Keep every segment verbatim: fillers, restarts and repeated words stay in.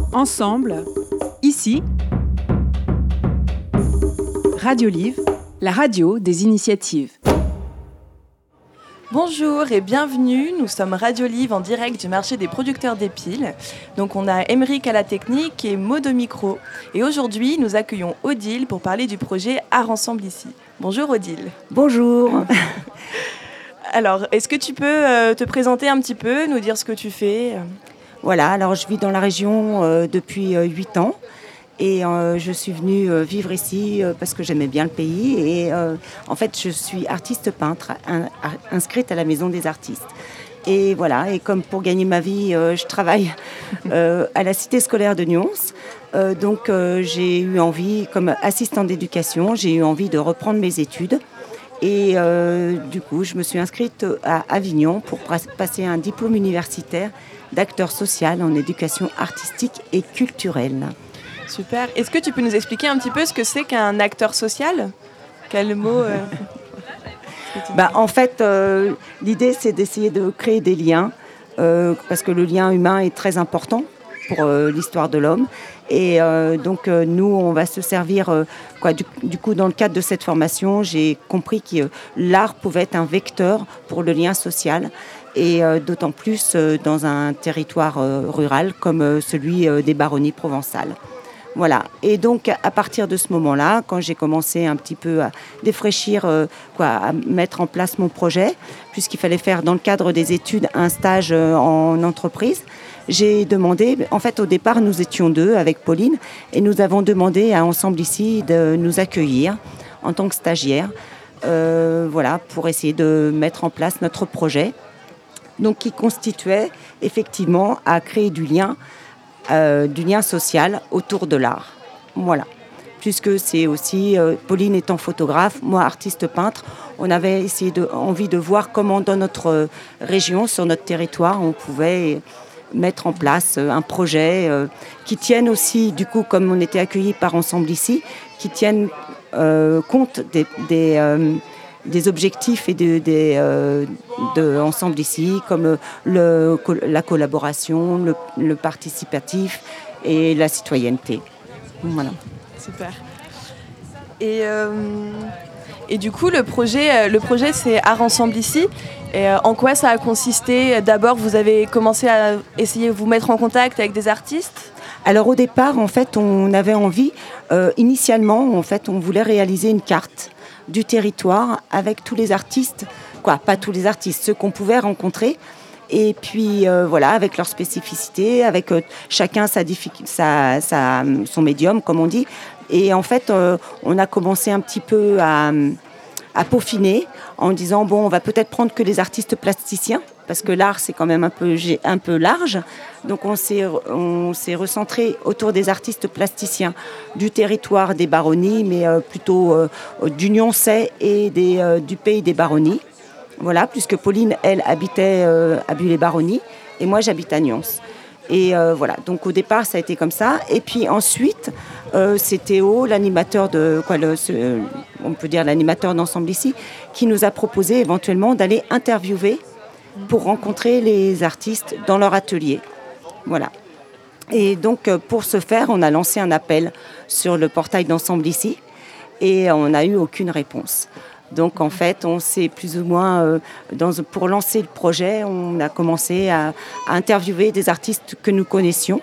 Ensemble, ici, Radioliv, la radio des initiatives. Bonjour et bienvenue, nous sommes Radioliv en direct du marché des producteurs d'Épile. Donc on a Émeric à la technique et Maud au micro. Et aujourd'hui, nous accueillons Odile pour parler du projet Art Ensemble ici. Bonjour Odile. Bonjour. Alors, est-ce que tu peux euh, te présenter un petit peu, nous dire ce que tu fais ? Voilà, alors je vis dans la région euh, depuis euh, huit ans et euh, je suis venue euh, vivre ici euh, parce que j'aimais bien le pays et euh, en fait je suis artiste peintre in, inscrite à la Maison des artistes. Et voilà, et comme pour gagner ma vie, euh, je travaille euh, à la cité scolaire de Nyons. Euh, donc euh, j'ai eu envie, comme assistante d'éducation, j'ai eu envie de reprendre mes études. Et euh, du coup, je me suis inscrite à Avignon pour passer un diplôme universitaire d'acteur social en éducation artistique et culturelle. Super. Est-ce que tu peux nous expliquer un petit peu ce que c'est qu'un acteur social ? Quel mot euh... bah, En fait, euh, l'idée, c'est d'essayer de créer des liens, euh, parce que le lien humain est très important pour euh, l'histoire de l'homme. Et euh, donc, euh, nous, on va se servir... Euh, quoi, du, du coup, dans le cadre de cette formation, j'ai compris que euh, l'art pouvait être un vecteur pour le lien social. Et euh, d'autant plus euh, dans un territoire euh, rural comme euh, celui euh, des Baronnies provençales. Voilà. Et donc, à partir de ce moment-là, quand j'ai commencé un petit peu à défraîchir, euh, quoi, à mettre en place mon projet, puisqu'il fallait faire dans le cadre des études un stage euh, en entreprise, j'ai demandé, en fait au départ nous étions deux avec Pauline, et nous avons demandé à Ensemble ici de nous accueillir en tant que stagiaires, euh, voilà, pour essayer de mettre en place notre projet. Donc, qui constituait effectivement à créer du lien, euh, du lien social autour de l'art. Voilà. Puisque c'est aussi, euh, Pauline étant photographe, moi artiste peintre, on avait essayé de, envie de voir comment dans notre région, sur notre territoire, on pouvait mettre en place un projet euh, qui tienne aussi, du coup, comme on était accueillis par Ensemble ici, qui tienne euh, compte des... des euh, des objectifs et de, des, euh, de Ensemble ici, comme le, la collaboration, le, le participatif et la citoyenneté. Voilà. Super. Et, euh, et du coup, le projet, le projet c'est Art Ensemble ici. Et euh, en quoi ça a consisté ? D'abord, vous avez commencé à essayer de vous mettre en contact avec des artistes ? Alors au départ, en fait, on avait envie, euh, initialement, en fait, on voulait réaliser une carte du territoire avec tous les artistes, quoi, pas tous les artistes, ceux qu'on pouvait rencontrer, et puis euh, voilà, avec leurs spécificités, avec euh, chacun sa, sa, sa, son médium, comme on dit. Et en fait, euh, on a commencé un petit peu à, à peaufiner en disant, bon, on va peut-être prendre que les artistes plasticiens, parce que l'art, c'est quand même un peu, un peu large. Donc, on s'est, on s'est recentré autour des artistes plasticiens du territoire des Baronnies, mais euh, plutôt euh, du Nyonçais et des, euh, du pays des Baronnies. Voilà, puisque Pauline, elle, habitait euh, à Bulle-les-Baronnies, et moi, j'habite à Nyons. Et euh, voilà, donc au départ, ça a été comme ça. Et puis ensuite, euh, c'est Théo, l'animateur de, quoi, le, ce, on peut dire l'animateur d'Ensemble ici, qui nous a proposé éventuellement d'aller interviewer pour rencontrer les artistes dans leur atelier. Voilà. Et donc, pour ce faire, on a lancé un appel sur le portail d'Ensemble ici et on n'a eu aucune réponse. Donc, en fait, on s'est plus ou moins, euh, dans, pour lancer le projet, on a commencé à, à interviewer des artistes que nous connaissions,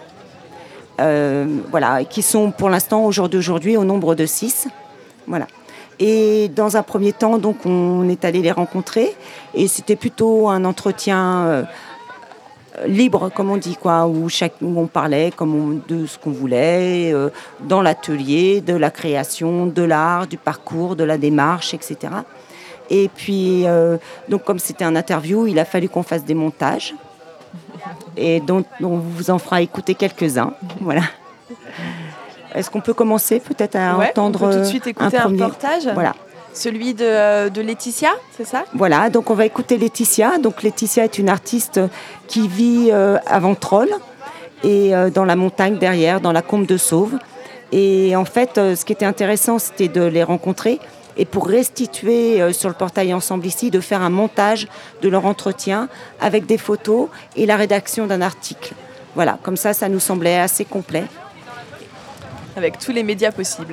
euh, voilà, qui sont pour l'instant, au jour d'aujourd'hui, au nombre de six. Voilà. Et dans un premier temps, donc, on est allé les rencontrer et c'était plutôt un entretien euh, libre, comme on dit, quoi, où, chaque, où on parlait comme on, de ce qu'on voulait, euh, dans l'atelier, de la création, de l'art, du parcours, de la démarche, et cetera. Et puis, euh, donc, comme c'était un interview, il a fallu qu'on fasse des montages et donc on vous en fera écouter quelques-uns. Voilà. Est-ce qu'on peut commencer peut-être à ouais, entendre on peut tout de suite écouter un, un premier... reportage. Voilà. Celui de, de Laetitia, c'est ça ? Voilà, donc on va écouter Laetitia. Donc Laetitia est une artiste qui vit euh, à Ventrolles et euh, dans la montagne derrière, dans la Combe de Sauve. Et en fait, euh, ce qui était intéressant, c'était de les rencontrer et pour restituer euh, sur le portail Ensemble ici, de faire un montage de leur entretien avec des photos et la rédaction d'un article. Voilà, comme ça, ça nous semblait assez complet. Avec tous les médias possibles.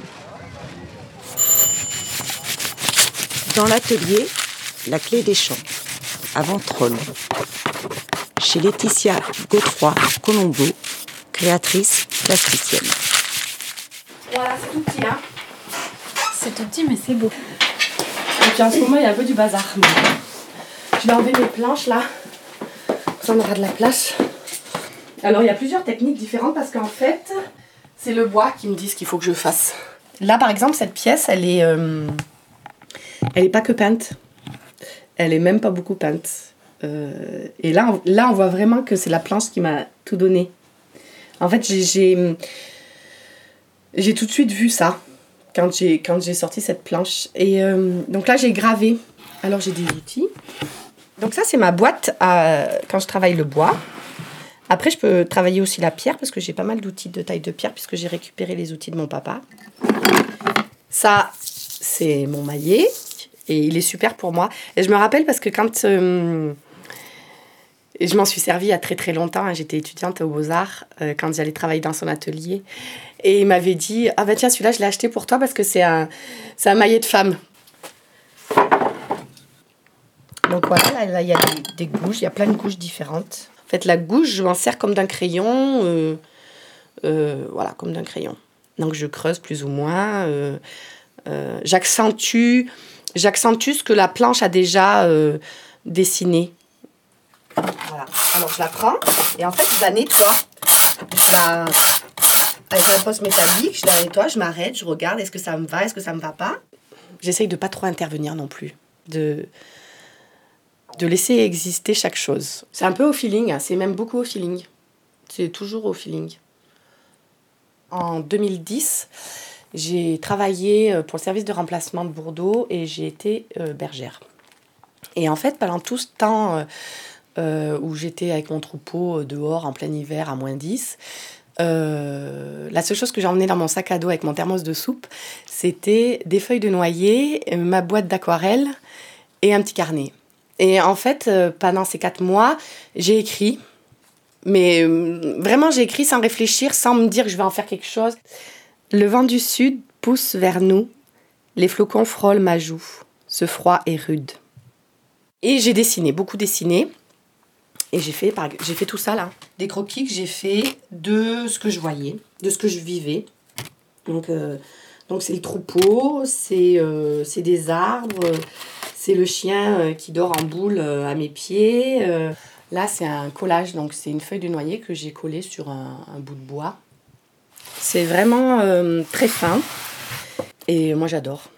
Dans l'atelier, la clé des champs, à Ventrolles, chez Laetitia Godefroy-Colombo, créatrice plasticienne. Voilà, c'est tout petit, hein. C'est tout petit, mais c'est beau. Et puis en ce moment, il y a un peu du bazar. Je vais enlever mes planches là. Ça, on aura de la place. Alors, il y a plusieurs techniques différentes parce qu'en fait, c'est le bois qui me dit ce qu'il faut que je fasse. Là, par exemple, cette pièce, elle est, euh, elle est pas que peinte. Elle est même pas beaucoup peinte. Euh, et là on, là, on voit vraiment que c'est la planche qui m'a tout donné. En fait, j'ai, j'ai, j'ai tout de suite vu ça quand j'ai, quand j'ai sorti cette planche. Et euh, donc là, j'ai gravé. Alors, j'ai des outils. Donc ça, c'est ma boîte à, quand je travaille le bois. Après, je peux travailler aussi la pierre parce que j'ai pas mal d'outils de taille de pierre puisque j'ai récupéré les outils de mon papa. Ça, c'est mon maillet et il est super pour moi. Et je me rappelle parce que quand... Euh, je m'en suis servie il y a très très longtemps. Hein, j'étais étudiante aux Beaux-Arts euh, quand j'allais travailler dans son atelier. Et il m'avait dit « Ah ben tiens, celui-là, je l'ai acheté pour toi parce que c'est un, c'est un maillet de femme. » Donc voilà, là, là, il y a des, des gouges, il y a plein de gouges différentes. En fait, la gouge, je m'en sers comme d'un crayon. Euh, euh, voilà, comme d'un crayon. Donc je creuse plus ou moins. Euh, euh, j'accentue, j'accentue ce que la planche a déjà euh, dessiné. Voilà. Alors je la prends et en fait je la nettoie. Je la... Avec la poche métallique, je la nettoie, je m'arrête, je regarde, est-ce que ça me va, est-ce que ça me va pas. J'essaye de pas trop intervenir non plus, de, de laisser exister chaque chose. C'est un peu au feeling, hein. C'est même beaucoup au feeling. C'est toujours au feeling. En deux mille dix, j'ai travaillé pour le service de remplacement de Bordeaux et j'ai été euh, bergère. Et en fait, pendant tout ce temps... Euh, Euh, où j'étais avec mon troupeau dehors en plein hiver à moins dix. Euh, la seule chose que j'emmenais dans mon sac à dos avec mon thermos de soupe, c'était des feuilles de noyer, ma boîte d'aquarelle et un petit carnet. Et en fait, euh, pendant ces quatre mois, j'ai écrit. Mais euh, vraiment, j'ai écrit sans réfléchir, sans me dire que je vais en faire quelque chose. Le vent du sud pousse vers nous, les flocons frôlent ma joue, ce froid est rude. Et j'ai dessiné, beaucoup dessiné. Et j'ai fait, j'ai fait tout ça là, des croquis que j'ai fait de ce que je voyais, de ce que je vivais. Donc, euh, donc c'est le troupeau, c'est, euh, c'est des arbres, c'est le chien euh, qui dort en boule euh, à mes pieds. Euh, là, c'est un collage, donc c'est une feuille de noyer que j'ai collée sur un, un bout de bois. C'est vraiment euh, très fin et moi j'adore.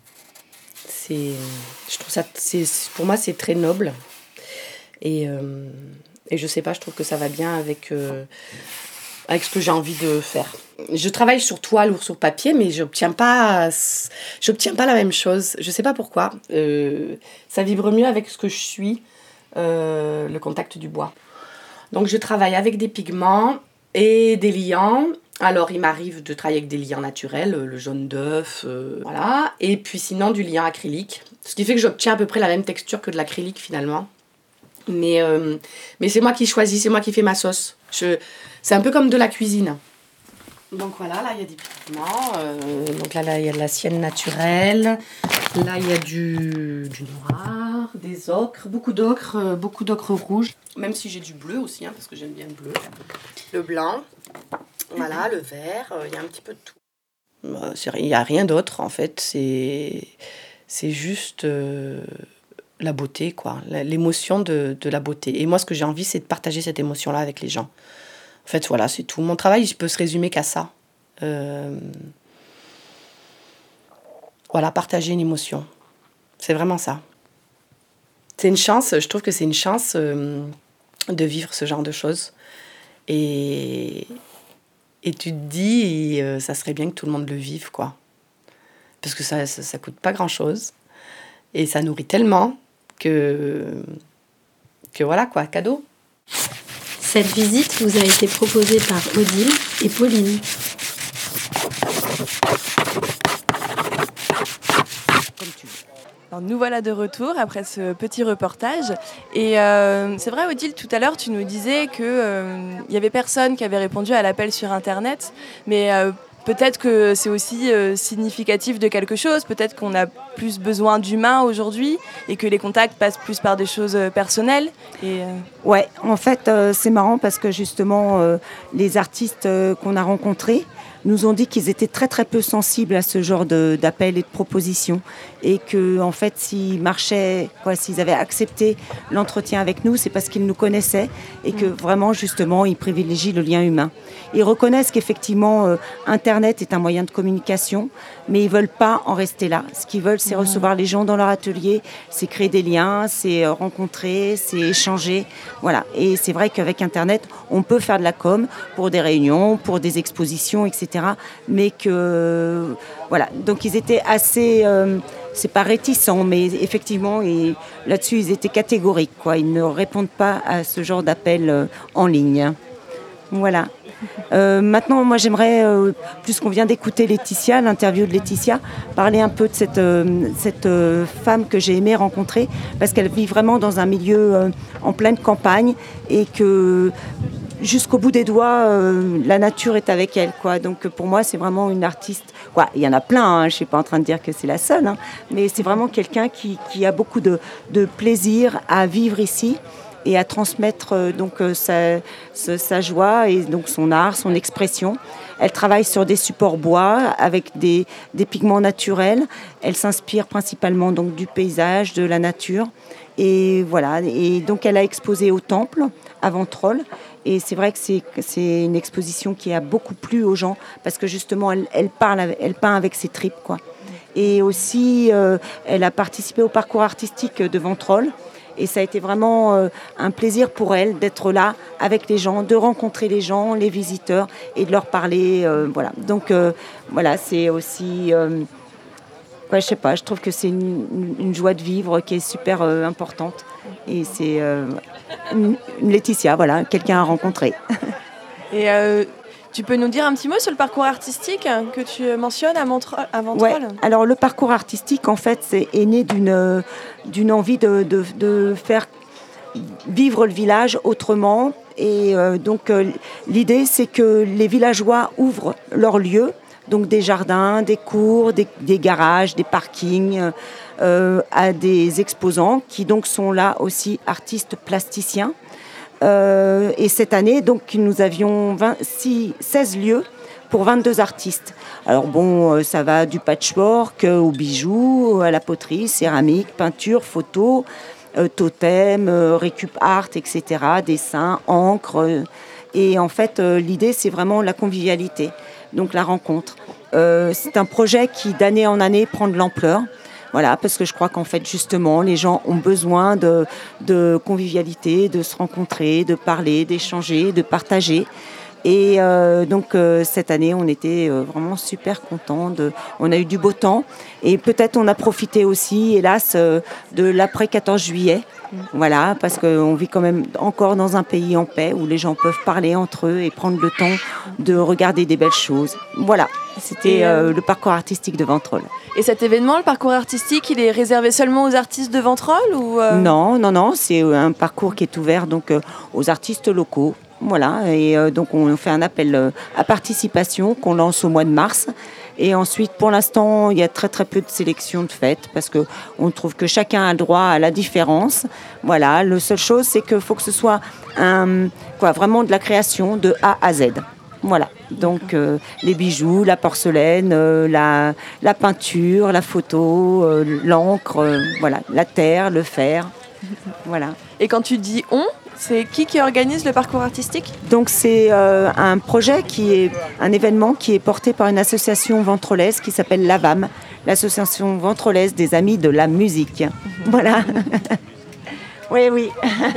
C'est, je trouve ça, c'est, pour moi c'est très noble. Et, euh, et je sais pas, je trouve que ça va bien avec, euh, avec ce que j'ai envie de faire. Je travaille sur toile ou sur papier, mais j'obtiens pas, j'obtiens pas la même chose. Je sais pas pourquoi. Euh, ça vibre mieux avec ce que je suis, euh, le contact du bois. Donc je travaille avec des pigments et des liants. Alors il m'arrive de travailler avec des liants naturels, le jaune d'œuf, euh, voilà. Et puis sinon du liant acrylique. Ce qui fait que j'obtiens à peu près la même texture que de l'acrylique finalement. Mais, euh, mais c'est moi qui choisis, c'est moi qui fais ma sauce. Je, c'est un peu comme de la cuisine. Donc voilà, là il y a des pigments. Euh, donc là, là il y a de la sienne naturelle. Là il y a du, du noir, des ocres, beaucoup d'ocre, euh, beaucoup d'ocre rouge. Même si j'ai du bleu aussi, hein, parce que j'aime bien le bleu. Le blanc, voilà, le vert, euh, il y a un petit peu de tout. Bah, il n'y a rien d'autre en fait, c'est, c'est juste... Euh, la beauté, quoi, l'émotion de, de la beauté. Et moi, ce que j'ai envie, c'est de partager cette émotion-là avec les gens. En fait, voilà, c'est tout. Mon travail, il peut se résumer qu'à ça. Euh... Voilà, partager une émotion. C'est vraiment ça. C'est une chance, je trouve que c'est une chance euh, de vivre ce genre de choses. Et, et tu te dis, euh, ça serait bien que tout le monde le vive, quoi. Parce que ça, ça, ça coûte pas grand-chose. Et ça nourrit tellement que, que voilà quoi, cadeau. Cette visite vous a été proposée par Odile et Pauline. Comme tu veux. Alors, nous voilà de retour après ce petit reportage. Et euh, c'est vrai, Odile, tout à l'heure, tu nous disais qu'il euh, n'y avait personne qui avait répondu à l'appel sur Internet. Mais euh, peut-être que c'est aussi euh, significatif de quelque chose. Peut-être qu'on a plus besoin d'humains aujourd'hui et que les contacts passent plus par des choses euh, personnelles. Et, euh... Ouais, en fait, euh, c'est marrant parce que justement, euh, les artistes euh, qu'on a rencontrés nous ont dit qu'ils étaient très très peu sensibles à ce genre de, d'appels et de propositions et que en fait s'ils marchaient, quoi, s'ils avaient accepté l'entretien avec nous, c'est parce qu'ils nous connaissaient et que vraiment justement ils privilégient le lien humain. Ils reconnaissent qu'effectivement euh, Internet est un moyen de communication, mais ils veulent pas en rester là. Ce qu'ils veulent, c'est recevoir les gens dans leur atelier, c'est créer des liens, c'est euh, rencontrer, c'est échanger, voilà. Et c'est vrai qu'avec Internet, on peut faire de la com pour des réunions, pour des expositions, et cetera. Mais que voilà, donc ils étaient assez, euh, c'est pas réticents, mais effectivement, et là-dessus ils étaient catégoriques, quoi. Ils ne répondent pas à ce genre d'appel euh, en ligne. Voilà. Euh, maintenant, moi j'aimerais, euh, puisqu'on vient d'écouter Laetitia, l'interview de Laetitia, parler un peu de cette, euh, cette euh, femme que j'ai aimé rencontrer, parce qu'elle vit vraiment dans un milieu euh, en pleine campagne et que jusqu'au bout des doigts, euh, la nature est avec elle, quoi. Donc pour moi, c'est vraiment une artiste. Quoi, il y en a plein, hein, je ne suis pas en train de dire que c'est la seule, hein, mais c'est vraiment quelqu'un qui, qui a beaucoup de, de plaisir à vivre ici et à transmettre euh, donc, euh, sa, sa, sa joie et donc son art, son expression. Elle travaille sur des supports bois avec des, des pigments naturels. Elle s'inspire principalement donc, du paysage, de la nature. Et voilà. Et donc elle a exposé au Temple à Ventrolle. Et c'est vrai que c'est, c'est une exposition qui a beaucoup plu aux gens parce que justement elle, elle, parle, elle peint avec ses tripes, quoi. Et aussi euh, elle a participé au parcours artistique de Ventrolle. Et ça a été vraiment euh, un plaisir pour elle d'être là avec les gens, de rencontrer les gens, les visiteurs et de leur parler. Euh, voilà. Donc euh, voilà, c'est aussi, euh, ouais, je sais pas, je trouve que c'est une, une joie de vivre qui est super euh, importante. Et c'est euh, une, une Laetitia, voilà, quelqu'un à rencontrer. Et euh, tu peux nous dire un petit mot sur le parcours artistique que tu mentionnes à, Montre- à Ventrolle ? Ouais. Alors le parcours artistique, en fait, c'est, est né d'une, d'une envie de, de, de faire vivre le village autrement. Et euh, donc euh, l'idée, c'est que les villageois ouvrent leurs lieux, donc des jardins, des cours, des, des garages, des parkings, euh, à des exposants qui donc sont là aussi artistes plasticiens. Euh, et cette année, donc, nous avions vingt-six, seize lieux pour vingt-deux artistes. Alors bon, euh, ça va du patchwork euh, aux bijoux, à la poterie, céramique, peinture, photo, euh, totem, euh, récup art, et cetera, dessin, encre. Euh, et en fait, euh, l'idée, c'est vraiment la convivialité, donc la rencontre. Euh, c'est un projet qui, d'année en année, prend de l'ampleur. Voilà, parce que je crois qu'en fait, justement, les gens ont besoin de, de convivialité, de se rencontrer, de parler, d'échanger, de partager. Et euh, donc, euh, cette année, on était euh, vraiment super contents. De, on a eu du beau temps. Et peut-être on a profité aussi, hélas, euh, de l'après quatorze juillet. Voilà, parce qu'on vit quand même encore dans un pays en paix où les gens peuvent parler entre eux et prendre le temps de regarder des belles choses. Voilà, c'était euh, le parcours artistique de Ventrolle. Et cet événement, le parcours artistique, il est réservé seulement aux artistes de Ventrolle ou euh... Non, non, non, c'est un parcours qui est ouvert donc, euh, aux artistes locaux. Voilà, et euh, donc on fait un appel euh, à participation qu'on lance au mois de mars. Et ensuite, pour l'instant, il y a très très peu de sélections de fêtes parce que on trouve que chacun a le droit à la différence. Voilà, la seule chose, c'est qu'il faut que ce soit un, quoi, vraiment de la création de A à Z. Voilà, donc euh, les bijoux, la porcelaine, euh, la, la peinture, la photo, euh, l'encre, euh, voilà, la terre, le fer. Voilà. Et quand tu dis on, c'est qui qui organise le parcours artistique ? Donc c'est euh, un projet qui est un événement qui est porté par une association ventrolaise qui s'appelle l'A V A M, l'association ventrolaise des amis de la musique. Mmh. Voilà. Oui, oui.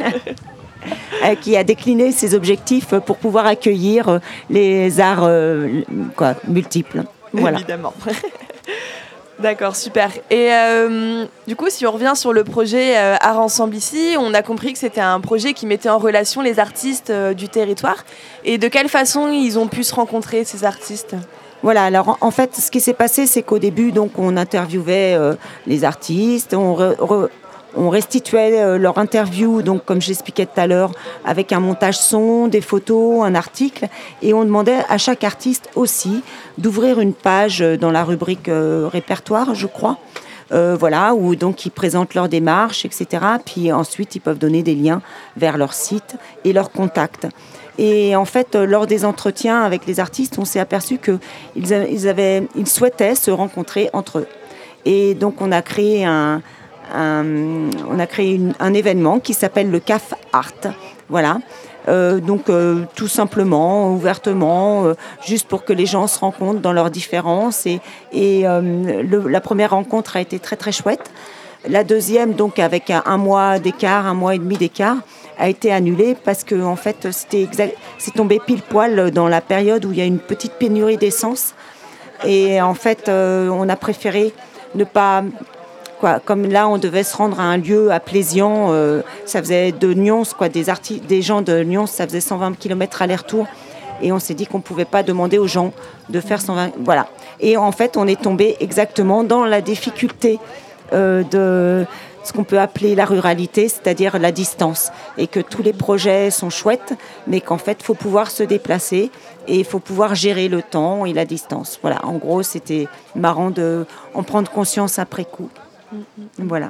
Qui a décliné ses objectifs pour pouvoir accueillir les arts euh, quoi, multiples. Voilà. Évidemment. D'accord, super. Et euh, du coup, si on revient sur le projet euh, Art Ensemble ici, on a compris que c'était un projet qui mettait en relation les artistes euh, du territoire. Et de quelle façon ils ont pu se rencontrer, ces artistes ? Voilà, alors en, en fait, ce qui s'est passé, c'est qu'au début, donc, on interviewait euh, les artistes, on, re, re, on restituait euh, leur interview, donc comme j'expliquais tout à l'heure, avec un montage son, des photos, un article, et on demandait à chaque artiste aussi d'ouvrir une page dans la rubrique euh, répertoire, je crois, euh, voilà, où donc ils présentent leur démarche, et cetera. Puis ensuite, ils peuvent donner des liens vers leur site et leurs contacts. Et en fait, lors des entretiens avec les artistes, on s'est aperçu qu'ils ils avaient, ils souhaitaient se rencontrer entre eux. Et donc, on a créé un, un, on a créé une, un événement qui s'appelle le C A F Art. Voilà. Euh, donc, euh, tout simplement, ouvertement, euh, juste pour que les gens se rencontrent dans leurs différences. Et, et euh, le, la première rencontre a été très, très chouette. La deuxième, donc, avec un, un mois d'écart, un mois et demi d'écart, a été annulée parce que en fait c'était exact, c'est tombé pile poil dans la période où il y a une petite pénurie d'essence et en fait euh, on a préféré ne pas quoi, comme là on devait se rendre à un lieu à Plézian, euh, ça faisait de Nyons quoi, des artistes, des gens de Nyons, ça faisait cent vingt kilomètres aller-retour et on s'est dit qu'on pouvait pas demander aux gens de faire cent vingt, voilà, et en fait on est tombé exactement dans la difficulté euh, de ce qu'on peut appeler la ruralité, c'est-à-dire la distance, et que tous les projets sont chouettes, mais qu'en fait, il faut pouvoir se déplacer et il faut pouvoir gérer le temps et la distance. Voilà, en gros, c'était marrant de en prendre conscience après coup. Voilà.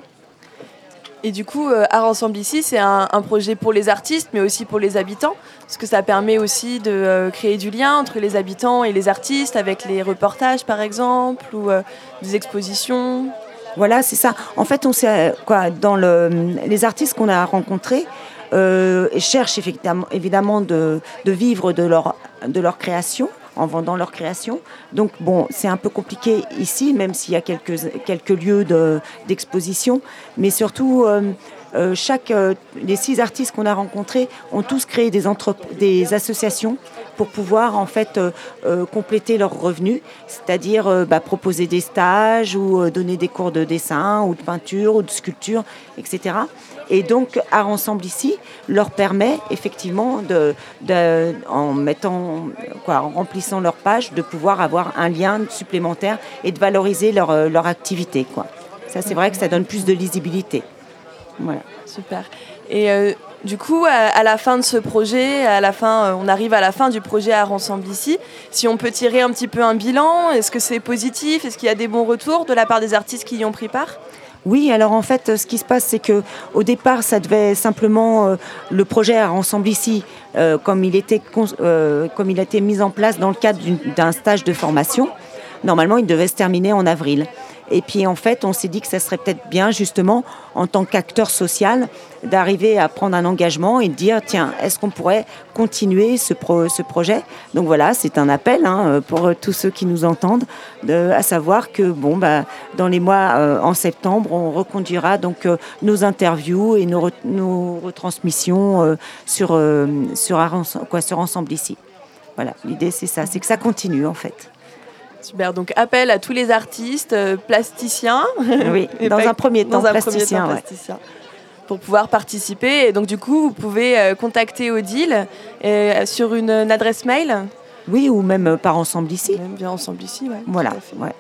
Et du coup, euh, Art Ensemble ici, c'est un, un projet pour les artistes, mais aussi pour les habitants, parce que ça permet aussi de euh, créer du lien entre les habitants et les artistes, avec les reportages, par exemple, ou euh, des expositions. Voilà, c'est ça. En fait, on sait quoi dans le, les artistes qu'on a rencontrés euh, cherchent effectivement, évidemment de, de vivre de leur de leur création en vendant leur création. Donc bon, c'est un peu compliqué ici, même s'il y a quelques quelques lieux de, d'exposition, mais surtout. Euh, Euh, chaque, euh, les six artistes qu'on a rencontrés ont tous créé des, entre- des associations pour pouvoir en fait euh, euh, compléter leurs revenus, c'est-à-dire euh, bah, proposer des stages ou euh, donner des cours de dessin ou de peinture ou de sculpture, et cetera. Et donc Art Ensemble ici leur permet effectivement de, de, en mettant quoi, en remplissant leur page, de pouvoir avoir un lien supplémentaire et de valoriser leur, leur activité, quoi. Ça, c'est vrai que ça donne plus de lisibilité. Voilà. Super. Et euh, du coup, à, à la fin de ce projet, à la fin, euh, on arrive à la fin du projet Art Ensemble ici. Si on peut tirer un petit peu un bilan, est-ce que c'est positif? Est-ce qu'il y a des bons retours de la part des artistes qui y ont pris part? Oui, alors en fait, ce qui se passe, c'est que au départ, ça devait simplement euh, le projet Art Ensemble ici, euh, comme il était euh, comme il a été mis en place dans le cadre d'une, d'un stage de formation. Normalement, il devait se terminer en avril. Et puis, en fait, on s'est dit que ça serait peut-être bien, justement, en tant qu'acteur social, d'arriver à prendre un engagement et de dire, tiens, est-ce qu'on pourrait continuer ce, pro- ce projet? Donc voilà, c'est un appel hein, pour tous ceux qui nous entendent, de, à savoir que, bon, bah, dans les mois euh, en septembre, on reconduira donc euh, nos interviews et nos, re- nos retransmissions euh, sur, euh, sur, quoi, sur Ensemble ici. Voilà, l'idée, c'est ça, c'est que ça continue, en fait. Super, donc appel à tous les artistes, euh, plasticiens. Oui, dans un premier temps, dans un plasticien, premier temps, ouais. plasticien. Pour pouvoir participer. Et donc du coup, vous pouvez euh, contacter Odile euh, sur une, une adresse mail. Oui, ou même euh, par Ensemble ici. Même bien Ensemble ici, ouais. Voilà, ouais.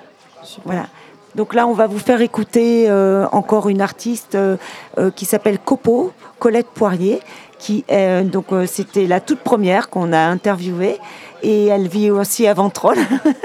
Voilà. Donc là, on va vous faire écouter euh, encore une artiste euh, euh, qui s'appelle Copo, Colette Poirier, qui est, donc euh, c'était la toute première qu'on a interviewée. Et elle vit aussi à Ventrolle.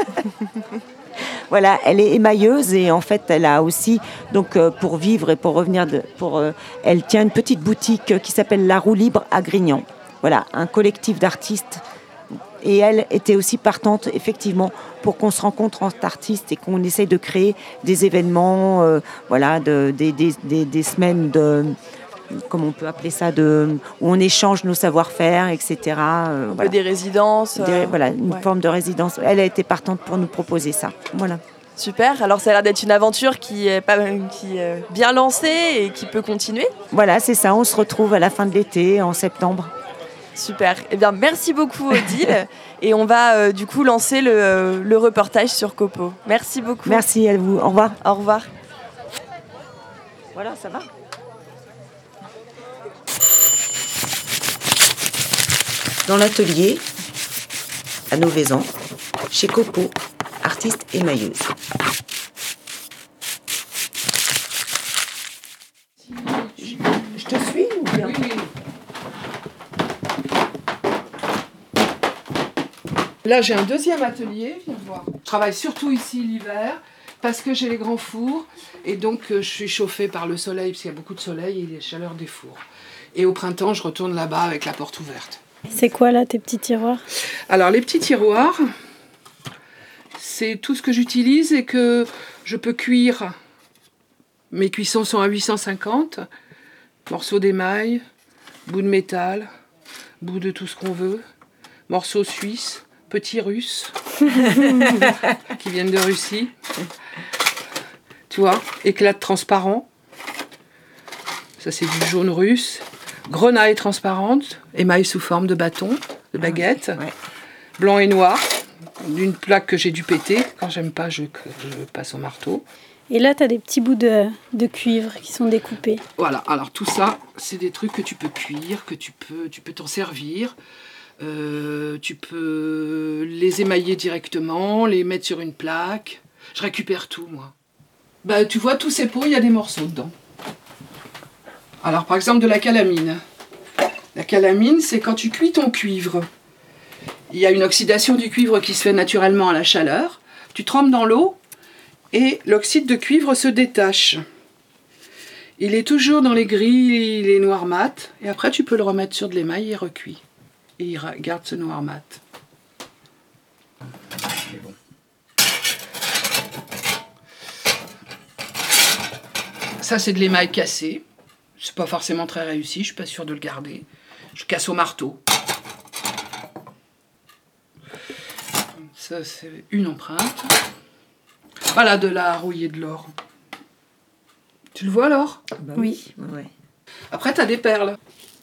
Voilà, elle est émailleuse et en fait, elle a aussi, donc euh, pour vivre et pour revenir, de, pour, euh, elle tient une petite boutique qui s'appelle La Roue Libre à Grignan. Voilà, un collectif d'artistes. Et elle était aussi partante, effectivement, pour qu'on se rencontre entre artistes et qu'on essaye de créer des événements, euh, voilà, de, des, des, des, des semaines de... Comme on peut appeler ça, de, où on échange nos savoir-faire, et cetera. Euh, Un voilà. peu des résidences. Des, euh, voilà, une ouais. forme de résidence. Elle a été partante pour nous proposer ça. Voilà. Super, alors ça a l'air d'être une aventure qui est, pas, qui est bien lancée et qui peut continuer. Voilà, c'est ça, on se retrouve à la fin de l'été, en septembre. Super, eh bien merci beaucoup Odile. Et on va euh, du coup lancer le, le reportage sur Copo. Merci beaucoup. Merci à vous, au revoir. Au revoir. Voilà, ça va. Dans l'atelier, à Novaison, chez Copo, artiste émailleuse. Je te suis ou bien ? Oui, oui. Là, j'ai un deuxième atelier, viens voir. Je travaille surtout ici l'hiver parce que j'ai les grands fours et donc euh, je suis chauffée par le soleil parce qu'il y a beaucoup de soleil et les chaleurs des fours. Et au printemps, je retourne là-bas avec la porte ouverte. C'est quoi là tes petits tiroirs ? Alors, les petits tiroirs, c'est tout ce que j'utilise et que je peux cuire. Mes cuissons sont à huit cent cinquante, morceaux d'émail, bout de métal, bout de tout ce qu'on veut, morceaux suisses, petits russes qui viennent de Russie. Tu vois, éclat transparent. Ça, c'est du jaune russe. Grenaille transparente, émail sous forme de bâton, de baguette. Ouais. Blanc et noir, d'une plaque que j'ai dû péter. Quand j'aime pas, je, je passe au marteau. Et là, tu as des petits bouts de, de cuivre qui sont découpés. Voilà, alors tout ça, c'est des trucs que tu peux cuire, que tu peux, tu peux t'en servir. Euh, tu peux les émailler directement, les mettre sur une plaque. Je récupère tout, moi. Bah, tu vois, tous ces pots, il y a des morceaux dedans. Alors, par exemple, de la calamine. La calamine, c'est quand tu cuis ton cuivre. Il y a une oxydation du cuivre qui se fait naturellement à la chaleur. Tu trempes dans l'eau et l'oxyde de cuivre se détache. Il est toujours dans les gris, les noirs mat. Et après, tu peux le remettre sur de l'émail et recuit. Et il garde ce noir mat. Mais bon. Ça, c'est de l'émail cassé. C'est pas forcément très réussi, je suis pas sûre de le garder. Je casse au marteau. Ça, c'est une empreinte. Voilà, de la rouillée de l'or. Tu le vois, alors ? Bah oui. Ouais. Après, tu as des perles.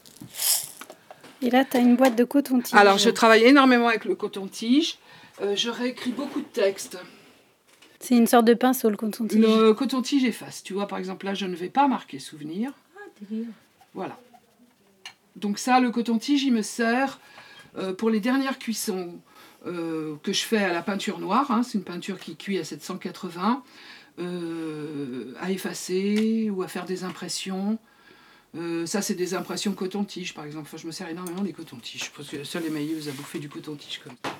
Et là, tu as une boîte de coton-tige. Alors, je travaille énormément avec le coton-tige. Euh, je réécris beaucoup de textes. C'est une sorte de pinceau, le coton-tige. Le coton-tige efface. Tu vois, par exemple, là, je ne vais pas marquer souvenir. Voilà. Donc ça, le coton-tige, il me sert euh, pour les dernières cuissons euh, que je fais à la peinture noire. Hein, c'est une peinture qui cuit à sept cent quatre-vingts. Euh, à effacer ou à faire des impressions. Euh, ça, c'est des impressions coton-tige, par exemple. Enfin, je me sers énormément des cotons-tiges. Je pense que la seule émailleuse à bouffer du coton-tige comme ça.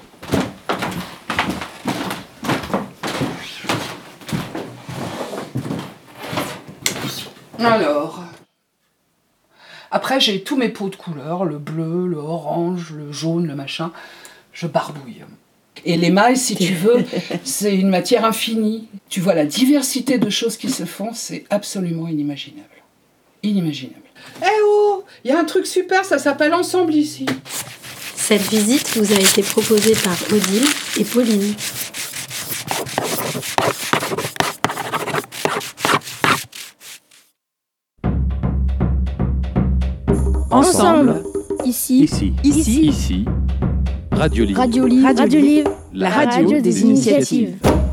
Alors, après, j'ai tous mes pots de couleurs, le bleu, le orange, le jaune, le machin. Je barbouille. Et l'émail, si tu veux, c'est une matière infinie. Tu vois, la diversité de choses qui se font, c'est absolument inimaginable. Inimaginable. Eh oh, il y a un truc super, ça s'appelle Ensemble ici. Cette visite vous a été proposée par Odile et Pauline. Ensemble, Ici. Ici. ici, Ici. Radio Livre. Radio Livre. Radio Radio Livre. la radio des initiatives.